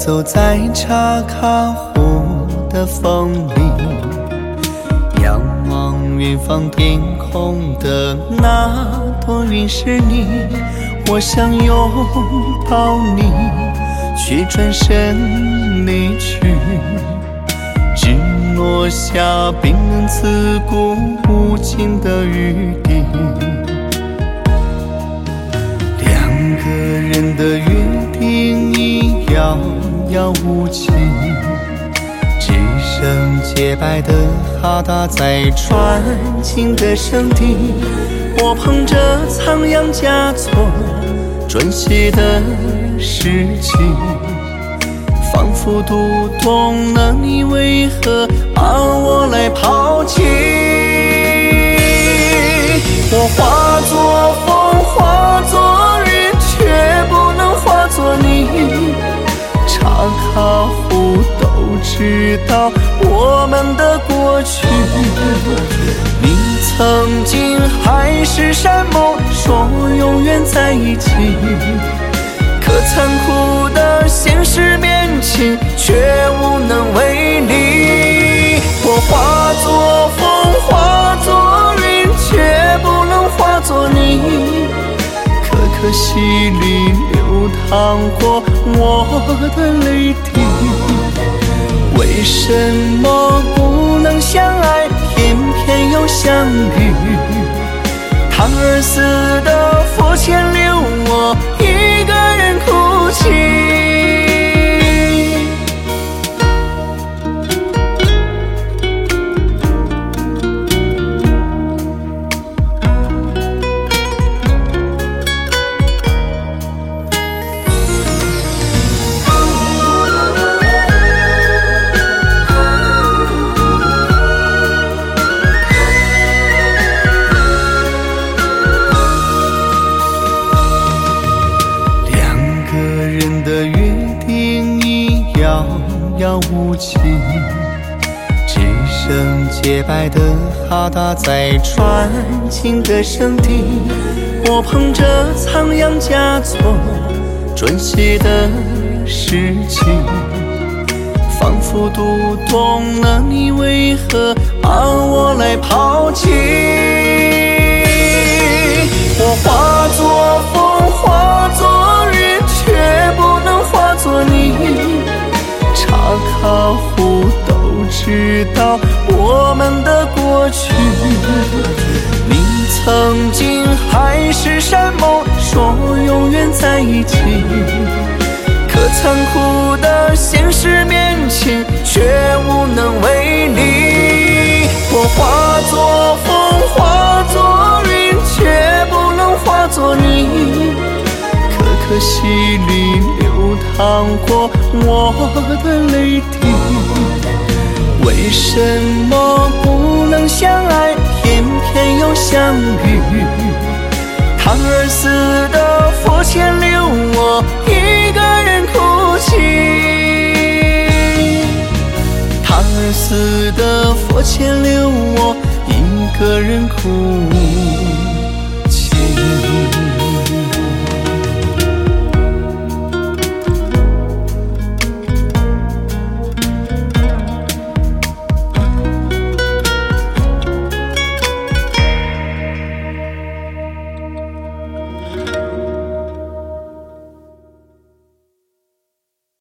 走在茶卡湖的风里，仰望远方天空的那朵云是你，我想拥抱你，却转身离去，只落下冰冷刺骨无情的雨滴。两个人的约定已遥遥无期，只剩洁白的哈达在传情的声底。我捧着仓央嘉措撰写的诗集，仿佛读懂了你为何把我来抛弃。我化作风，化作云，却不能化作你。茶卡湖都知道我们的过去，你曾经海誓山盟说永远在一起，可残酷的现实面前却无能为力。我化作风，化作云，却不能化作你。可惜里流淌过我的泪滴，为什么不能相爱，偏偏又相遇？堂而死的佛前留我一个人哭泣。遥遥无期，只剩洁白的哈达在传情的声底。我捧着仓央嘉措撰写的诗集，仿佛读懂了你为何把我来抛弃。我化作风，化作云，却不能化作你。茶卡湖都知道我们的过去，你曾经海誓山盟说永远在一起，可残酷的现实面前却无能为力。我化作风，化作云，却不能化作你。可惜里流淌过我的泪滴，为什么不能相爱，偏偏又相遇？堂而死的佛前留我一个人哭泣，堂而死的佛前留我一个人哭泣。